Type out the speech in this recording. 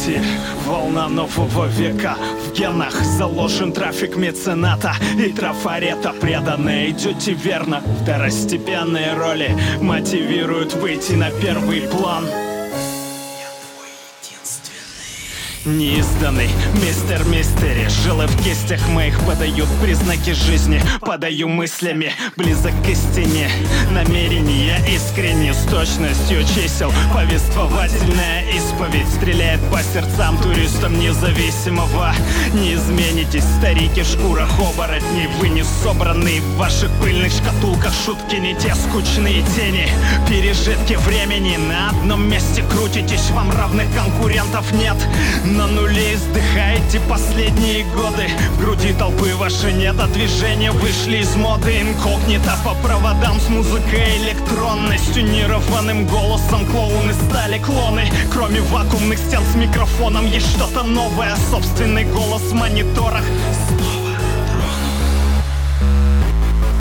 пути. Волна нового века. В генах заложен трафик мецената и трафарета. Преданно идете верно. Второстепенные роли мотивируют выйти на первый план. Неизданный мистер Мистери. Жилы в кистях моих подают признаки жизни. Подаю мыслями, близок к истине. Намерения искренне, с точностью чисел. Повествовательная исповедь стреляет по сердцам туристам независимого. Не изменитесь, старики в шкурах оборотней. Вы не собранные в ваших пыльных шкатулках. Шутки не те, скучные тени. Пережитки времени. На одном месте крутитесь, вам равных конкурентов нет. На нуле издыхаете последние годы. В груди толпы ваши нет, а движения вышли из моды. Инкогнито по проводам с музыкой электронностью. Нервным голосом клоуны стали клоны. Кроме вакуумных стен с микрофоном есть что-то новое. Собственный голос в мониторах.